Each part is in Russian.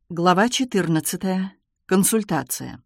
Глава 14. Консультация.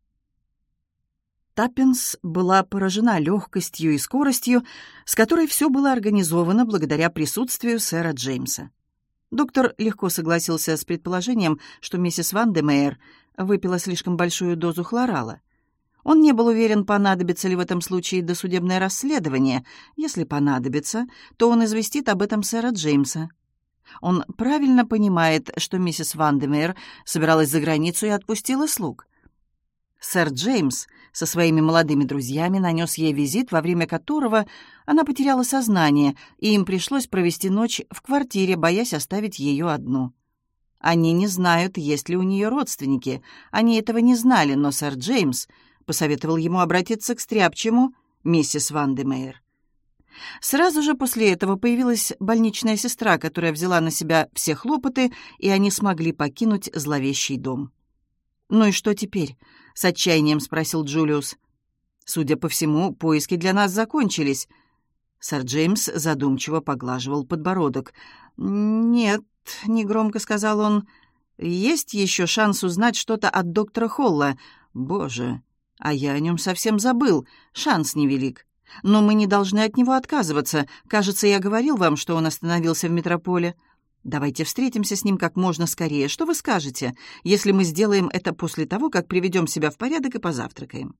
Таппинс была поражена легкостью и скоростью, с которой все было организовано благодаря присутствию сэра Джеймса. Доктор легко согласился с предположением, что миссис Ван де Мейер выпила слишком большую дозу хлорала. Он не был уверен, понадобится ли в этом случае досудебное расследование. Если понадобится, то он известит об этом сэра Джеймса. Он правильно понимает, что миссис Ван де Мейер собиралась за границу и отпустила слуг. Сэр Джеймс со своими молодыми друзьями нанес ей визит, во время которого она потеряла сознание, и им пришлось провести ночь в квартире, боясь оставить ее одну. Они не знают, есть ли у нее родственники. Они этого не знали, но сэр Джеймс посоветовал ему обратиться к стряпчему миссис Ван де Мейер. Сразу же после этого появилась больничная сестра, которая взяла на себя все хлопоты, и они смогли покинуть зловещий дом. «Ну и что теперь?» — с отчаянием спросил Джулиус. «Судя по всему, поиски для нас закончились». Сэр Джеймс задумчиво поглаживал подбородок. «Нет», — негромко сказал он, — «есть еще шанс узнать что-то от доктора Холла. Боже, а я о нем совсем забыл. Шанс невелик. Но мы не должны от него отказываться. Кажется, я говорил вам, что он остановился в метрополе. Давайте встретимся с ним как можно скорее. Что вы скажете, если мы сделаем это после того, как приведем себя в порядок и позавтракаем?»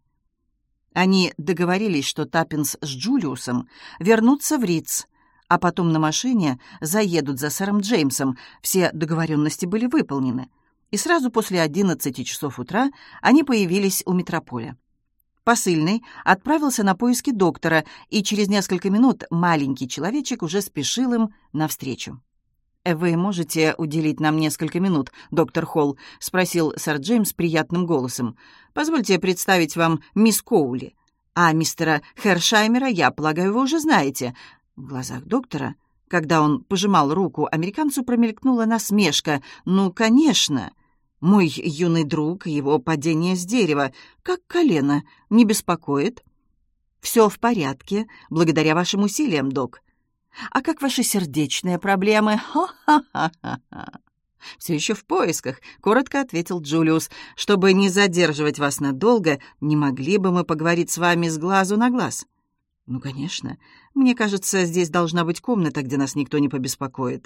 Они договорились, что Таппинс с Джулиусом вернутся в Ридс, а потом на машине заедут за сэром Джеймсом. Все договоренности были выполнены. И сразу после 11 часов утра они появились у метрополя. Посыльный отправился на поиски доктора, и через несколько минут маленький человечек уже спешил им навстречу. «Вы можете уделить нам несколько минут, доктор Холл?» — спросил сэр Джеймс приятным голосом. «Позвольте представить вам мисс Коули. А мистера Хершаймера, я полагаю, вы уже знаете». В глазах доктора, когда он пожимал руку американцу, промелькнула насмешка. «Ну, конечно. Мой юный друг, его падение с дерева. Как колено? Не беспокоит?» «Все в порядке, благодаря вашим усилиям, док». «А как ваши сердечные проблемы?» «Хо-ха-ха-ха-ха!» «Все еще в поисках», — коротко ответил Джулиус. «Чтобы не задерживать вас надолго, не могли бы мы поговорить с вами с глазу на глаз?» «Ну, конечно. Мне кажется, здесь должна быть комната, где нас никто не побеспокоит».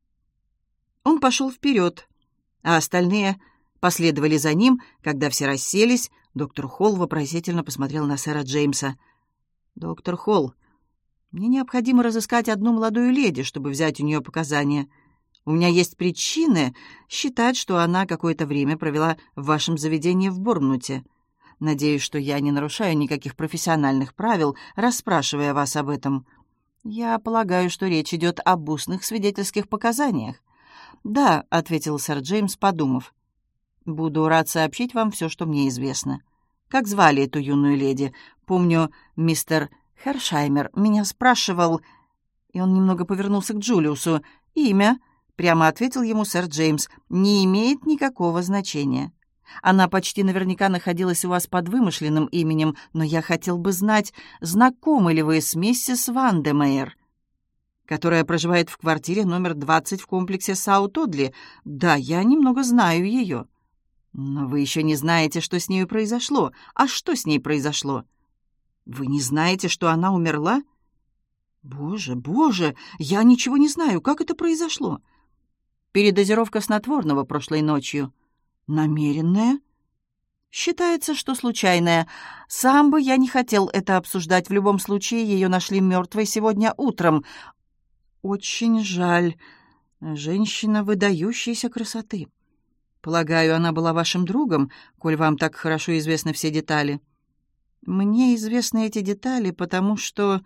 Он пошел вперед, а остальные последовали за ним. Когда все расселись, доктор Холл вопросительно посмотрел на сэра Джеймса. «Доктор Холл, мне необходимо разыскать одну молодую леди, чтобы взять у нее показания. У меня есть причины считать, что она какое-то время провела в вашем заведении в Борнмуте. Надеюсь, что я не нарушаю никаких профессиональных правил, расспрашивая вас об этом. Я полагаю, что речь идет об устных свидетельских показаниях». «Да», — ответил сэр Джеймс, подумав. «Буду рад сообщить вам все, что мне известно. Как звали эту юную леди? Помню, мистер Хершаймер меня спрашивал...» И он немного повернулся к Джулиусу. «Имя», — прямо ответил ему сэр Джеймс, — «не имеет никакого значения. Она почти наверняка находилась у вас под вымышленным именем, но я хотел бы знать, знакомы ли вы с миссис Ван де Мейер, которая проживает в квартире номер 20 в комплексе Саут-Одли. Да, я немного знаю ее». «Но вы еще не знаете, что с нею произошло. А что с ней произошло? Вы не знаете, что она умерла?» «Боже, боже, я ничего не знаю. Как это произошло?» «Передозировка снотворного прошлой ночью». «Намеренная?» «Считается, что случайная. Сам бы я не хотел это обсуждать. В любом случае, ее нашли мертвой сегодня утром». «Очень жаль. Женщина выдающейся красоты. Полагаю, она была вашим другом, коль вам так хорошо известны все детали». «Мне известны эти детали, потому что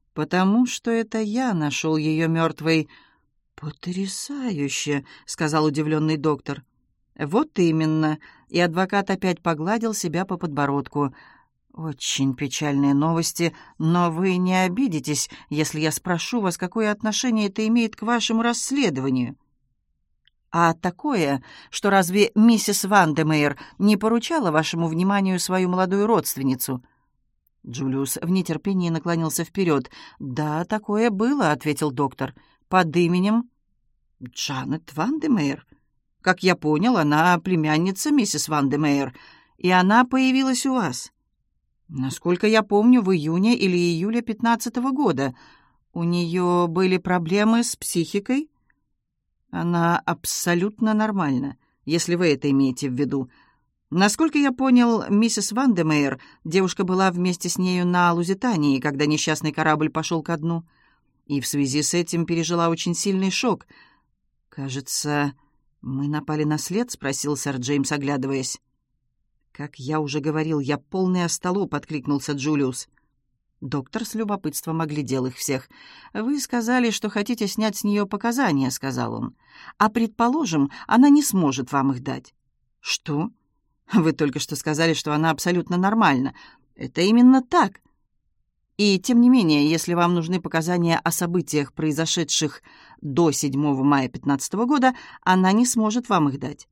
это я нашел ее мертвой». «Потрясающе», — сказал удивленный доктор. «Вот именно». И адвокат опять погладил себя по подбородку. «Очень печальные новости, но вы не обидитесь, если я спрошу вас, какое отношение это имеет к вашему расследованию?» «А такое, что разве миссис Ван де Мейер не поручала вашему вниманию свою молодую родственницу?» Джулиус в нетерпении наклонился вперед. «Да, такое было», — ответил доктор. «Под именем Джанет Ван де Мейер». Как я понял, она племянница миссис Ван де Мейер, и она появилась у вас. Насколько я помню, в июне или июле 15-го года. У нее были проблемы с психикой? Она абсолютно нормальна, если вы это имеете в виду. Насколько я понял, миссис Ван де Мейер, девушка была вместе с нею на Лузитании, когда несчастный корабль пошел ко дну, и в связи с этим пережила очень сильный шок. «Кажется, мы напали на след?» — спросил сэр Джеймс, оглядываясь. «Как я уже говорил, я полный остолоп», — откликнулся Джулиус. Доктор с любопытством оглядел их всех. «Вы сказали, что хотите снять с нее показания», — сказал он. «А предположим, она не сможет вам их дать». «Что? Вы только что сказали, что она абсолютно нормальна. Это именно так. И тем не менее, если вам нужны показания о событиях, произошедших до 7 мая 15-го года, она не сможет вам их дать».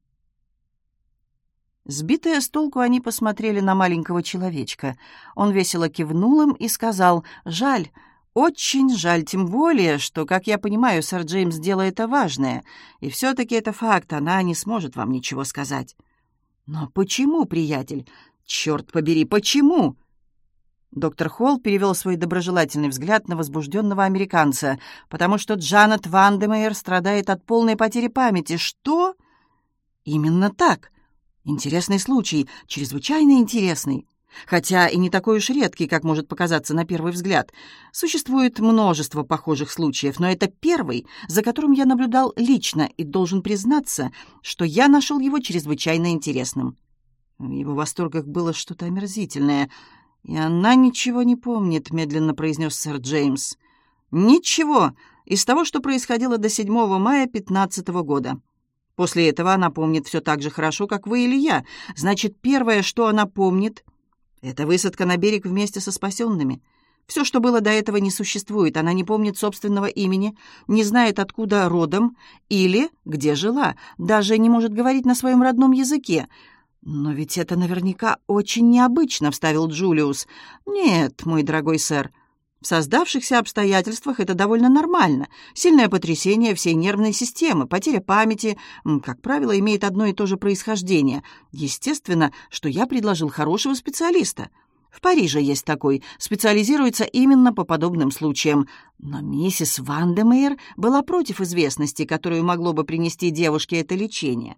Сбитые с толку, они посмотрели на маленького человечка. Он весело кивнул им и сказал: «Жаль, очень жаль, тем более, что, как я понимаю, сэр Джеймс дело это важное, и все-таки это факт, она не сможет вам ничего сказать». «Но почему, приятель? Черт побери, почему?» Доктор Холл перевел свой доброжелательный взгляд на возбужденного американца. «Потому что Джанет Ван де Мейер страдает от полной потери памяти». «Что?» «Именно так. Интересный случай, чрезвычайно интересный. Хотя и не такой уж редкий, как может показаться на первый взгляд. Существует множество похожих случаев, но это первый, за которым я наблюдал лично, и должен признаться, что я нашел его чрезвычайно интересным». В его восторгах было что-то омерзительное. «И она ничего не помнит», — медленно произнес сэр Джеймс. «Ничего из того, что происходило до 7 мая 15-го года. После этого она помнит все так же хорошо, как вы или я. Значит, первое, что она помнит, это высадка на берег вместе со спасенными. Все, что было до этого, не существует. Она не помнит собственного имени, не знает, откуда родом или где жила, даже не может говорить на своем родном языке». «Но ведь это наверняка очень необычно», — вставил Джулиус. «Нет, мой дорогой сэр, в создавшихся обстоятельствах это довольно нормально. Сильное потрясение всей нервной системы, потеря памяти, как правило, имеет одно и то же происхождение. Естественно, что я предложил хорошего специалиста. В Париже есть такой, специализируется именно по подобным случаям. Но миссис Ван де Мейер была против известности, которую могло бы принести девушке это лечение».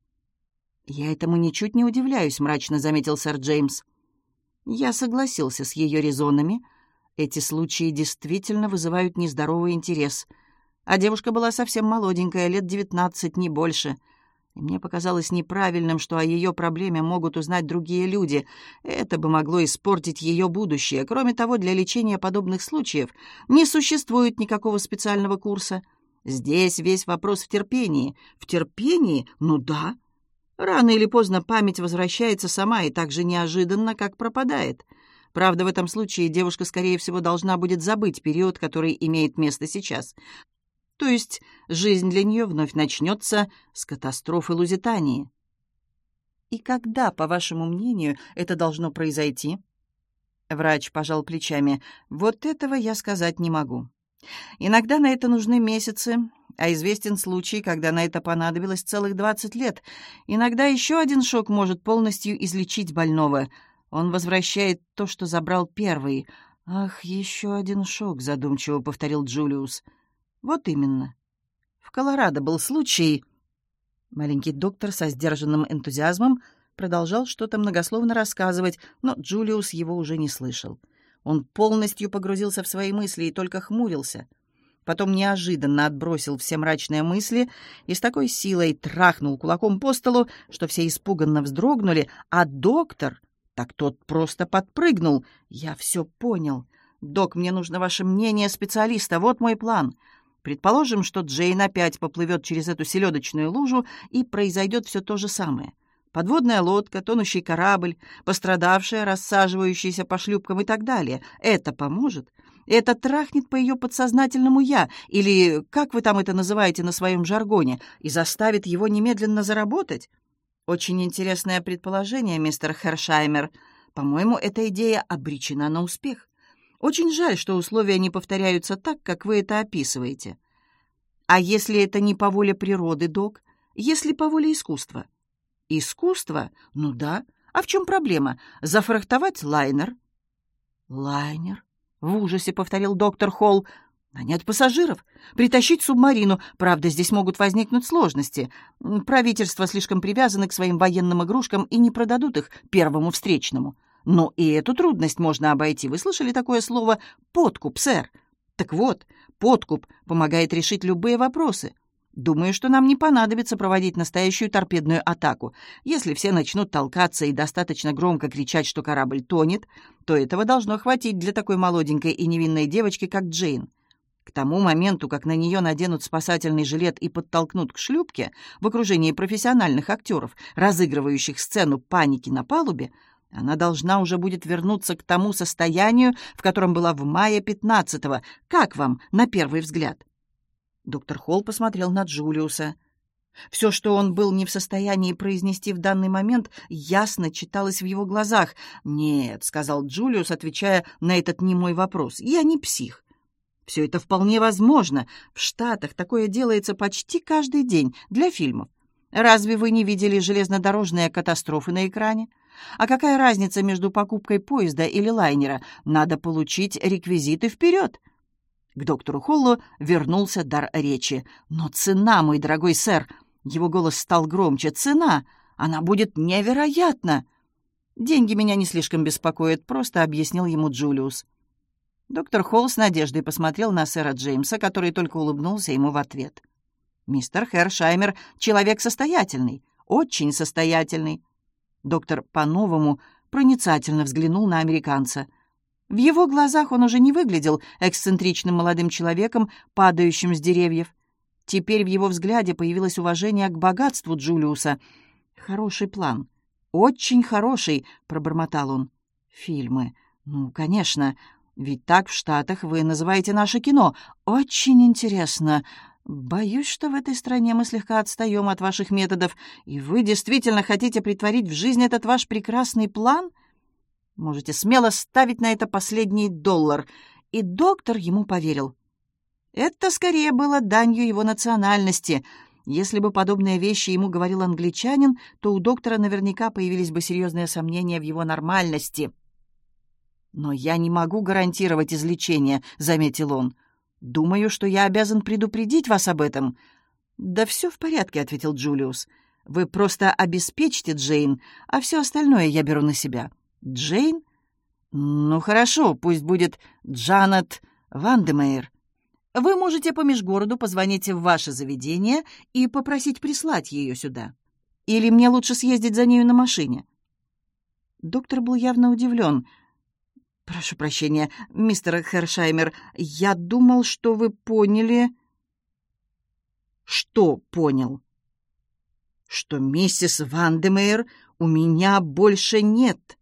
«Я этому ничуть не удивляюсь», — мрачно заметил сэр Джеймс. «Я согласился с ее резонами. Эти случаи действительно вызывают нездоровый интерес. А девушка была совсем молоденькая, лет 19, не больше. И мне показалось неправильным, что о ее проблеме могут узнать другие люди. Это бы могло испортить ее будущее. Кроме того, для лечения подобных случаев не существует никакого специального курса. Здесь весь вопрос в терпении». «В терпении? Ну да. Рано или поздно память возвращается сама и так же неожиданно, как пропадает. Правда, в этом случае девушка, скорее всего, должна будет забыть период, который имеет место сейчас. То есть жизнь для нее вновь начнется с катастрофы Лузитании». «И когда, по вашему мнению, это должно произойти?» Врач пожал плечами. «Вот этого я сказать не могу. Иногда на это нужны месяцы, а известен случай, когда на это понадобилось целых 20 лет. Иногда еще один шок может полностью излечить больного. Он возвращает то, что забрал первый». «Ах, еще один шок», — задумчиво повторил Джулиус. «Вот именно. В Колорадо был случай...» Маленький доктор со сдержанным энтузиазмом продолжал что-то многословно рассказывать, но Джулиус его уже не слышал. Он полностью погрузился в свои мысли и только хмурился. Потом неожиданно отбросил все мрачные мысли и с такой силой трахнул кулаком по столу, что все испуганно вздрогнули, а доктор, так тот просто подпрыгнул. «Я все понял. Док, мне нужно ваше мнение специалиста. Вот мой план. Предположим, что Джейн опять поплывет через эту селедочную лужу, и произойдет все то же самое. Подводная лодка, тонущий корабль, пострадавшая, рассаживающаяся по шлюпкам и так далее. Это поможет? Это трахнет по ее подсознательному «я», или, как вы там это называете на своем жаргоне, и заставит его немедленно заработать? Очень интересное предположение, мистер Хершаймер. По-моему, эта идея обречена на успех. Очень жаль, что условия не повторяются так, как вы это описываете. А если это не по воле природы, док? если по воле искусства. Искусство? Ну да. А в чем проблема? Зафрахтовать лайнер. Лайнер? В ужасе повторил доктор Холл. Нанять пассажиров, притащить субмарину. Правда, здесь могут возникнуть сложности. Правительство слишком привязано к своим военным игрушкам и не продадут их первому встречному. Но и эту трудность можно обойти. Вы слышали такое слово «подкуп», сэр? Так вот, подкуп помогает решить любые вопросы. Думаю, что нам не понадобится проводить настоящую торпедную атаку. Если все начнут толкаться и достаточно громко кричать, что корабль тонет, то этого должно хватить для такой молоденькой и невинной девочки, как Джейн. К тому моменту, как на нее наденут спасательный жилет и подтолкнут к шлюпке в окружении профессиональных актеров, разыгрывающих сцену паники на палубе, она должна уже будет вернуться к тому состоянию, в котором была в мае 15-го. Как вам, на первый взгляд? Доктор Холл посмотрел на Джулиуса. Все, что он был не в состоянии произнести в данный момент, ясно читалось в его глазах. «Нет», — сказал Джулиус, отвечая на этот немой вопрос, — «я не псих. Все это вполне возможно. В Штатах такое делается почти каждый день для фильмов. Разве вы не видели железнодорожные катастрофы на экране? А какая разница между покупкой поезда или лайнера? Надо получить реквизиты вперед». К доктору Холлу вернулся дар речи. «Но цена, мой дорогой сэр!» Его голос стал громче. «Цена! Она будет невероятна!» «Деньги меня не слишком беспокоят», — просто объяснил ему Джулиус. Доктор Холл с надеждой посмотрел на сэра Джеймса, который только улыбнулся ему в ответ. «Мистер Хершаймер — человек состоятельный, очень состоятельный». Доктор по-новому проницательно взглянул на американца. В его глазах он уже не выглядел эксцентричным молодым человеком, падающим с деревьев. Теперь в его взгляде появилось уважение к богатству Джулиуса. «Хороший план. Очень хороший», — пробормотал он. «Фильмы. Ну, конечно. Ведь так в Штатах вы называете наше кино. Очень интересно. Боюсь, что в этой стране мы слегка отстаем от ваших методов, и вы действительно хотите претворить в жизнь этот ваш прекрасный план? Можете смело ставить на это последний $1». И доктор ему поверил. Это скорее было данью его национальности. Если бы подобные вещи ему говорил англичанин, то у доктора наверняка появились бы серьезные сомнения в его нормальности. «Но я не могу гарантировать излечение», — заметил он. «Думаю, что я обязан предупредить вас об этом». «Да все в порядке», — ответил Джулиус. «Вы просто обеспечьте Джейн, а все остальное я беру на себя». «Джейн? Ну, хорошо, пусть будет Джанет Вандемейр. Вы можете по межгороду позвонить в ваше заведение и попросить прислать ее сюда. Или мне лучше съездить за нею на машине?» Доктор был явно удивлен. «Прошу прощения, мистер Хершаймер, я думал, что вы поняли...» «Что понял?» «Что миссис Вандемейр у меня больше нет».